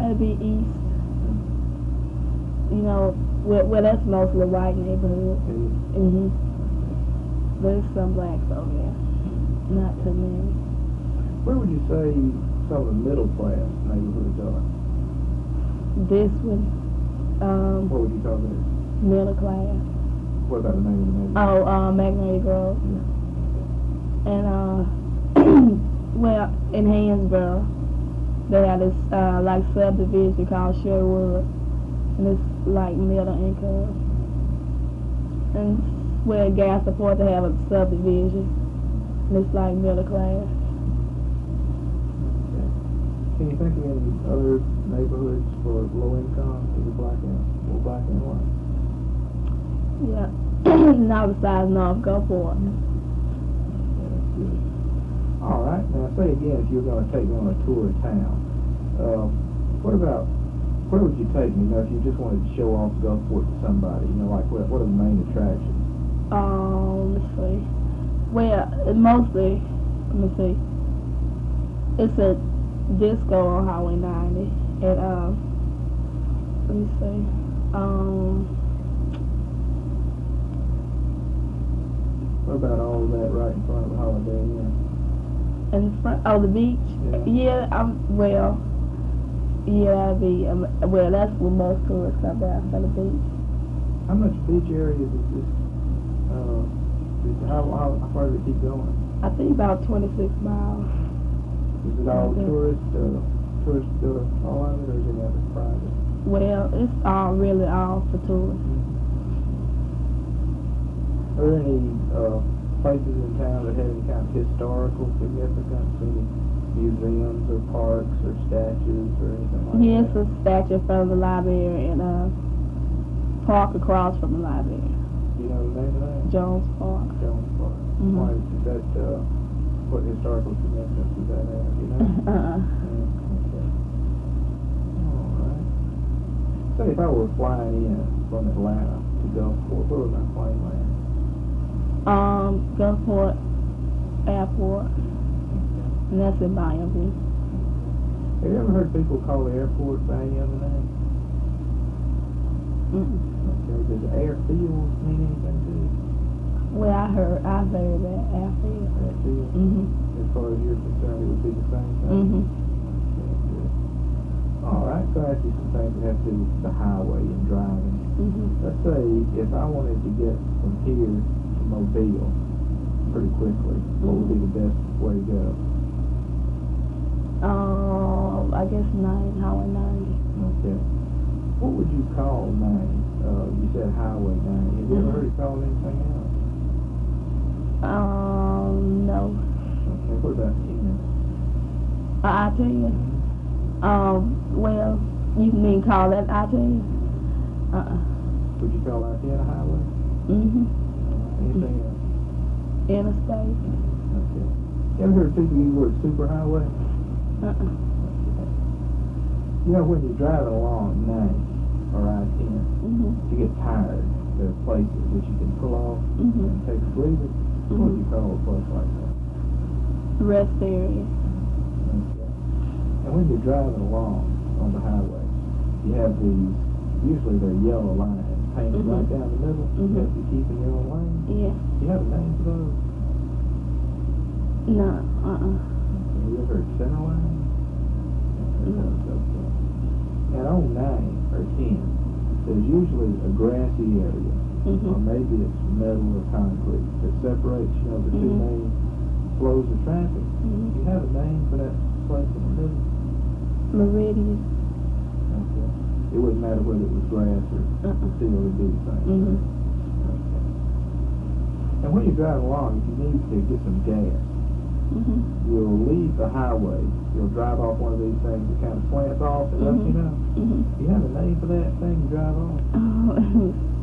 It'd be east. You know, well that's mostly white neighborhood. Mhm. There's some blacks over there. Not too many. Where would you say some of the middle class neighborhoods are? This one, What would you call this? middle class. What about the name of the neighborhood? Oh, Magnolia Grove. Yeah. And well, in Hansborough, they have this like subdivision called Sherwood, and it's like middle income. And where gas support to have a subdivision, and it's like middle class. Okay. Can you think of any other neighborhoods for low income, either black and white? Yeah, not besides North Gulfport. Yeah, that's good. All right. Now, say again, if you're going to take me on a tour of town, where would you take me? You know, if you just wanted to show off Gulfport to somebody, you know, like what are the main attractions? Let's see. Well, mostly, let me see. It's a disco on Highway 90, and let me see. What about all of that right in front of the Holiday Inn? In front, the beach. Yeah. That'd be well. That's where most tourists come down for the beach. How much beach area is this? How far does it keep going? I think about 26 miles. Is it all tourist all of it, or is it other private? Well, it's really all for tourists. Are there any places in town that have any kind of historical significance? Any museums or parks or statues or anything like that? Yes, a statue from the library and a park across from the library. Do you know the name of that? Jones Park. Jones Park. Mm-hmm. Why is that? What historical significance does that have? Do you know? Uh-uh. Okay. All right. Say if I were flying in from Atlanta to Gulfport, where would my plane land? Gulfport Airport, and that's in Bayou. Have you ever heard people call the airport by any other name? Okay. Does airfield mean anything to you? Well, I've heard that airfield. Airfield? As far as you're concerned, it would be the same thing? Okay, good. All right, so I ask you some things that have to do with the highway and driving. Let's say if I wanted to get from here to Mobile pretty quickly, what would be the best way to go? I guess Highway 90. Okay. What would you call 9? You said Highway 9. Have you ever heard it called anything else? No. Okay, what about 10? I-10? Well, you mean call that I-10? Would you call I-10 a highway? Anything else? Interstate. Okay. You ever heard people use the word superhighway? You know, when you're driving along 9 or I-10, you get tired. There are places that you can pull off and take a breather. What would you call a place like that? Rest area. Okay. And when you're driving along on the highway, you have these, usually they're yellow lines painted right down the middle. You have to keep in your own lane. Yeah. Do you have a name for those? No. Okay. You ever heard center line? Okay. And on 9 or 10, there's usually a grassy area, or maybe it's metal or concrete that separates, the two main flows of traffic. Do you have a name for that place in the middle? Meridian. Okay. It wouldn't matter whether it was grass or steel, it would be the same. Okay. And when you're driving along, if you need to get some gas, you'll leave the highway. You'll drive off one of these things that kind of slants off and up, Do you have a name for that thing you drive on?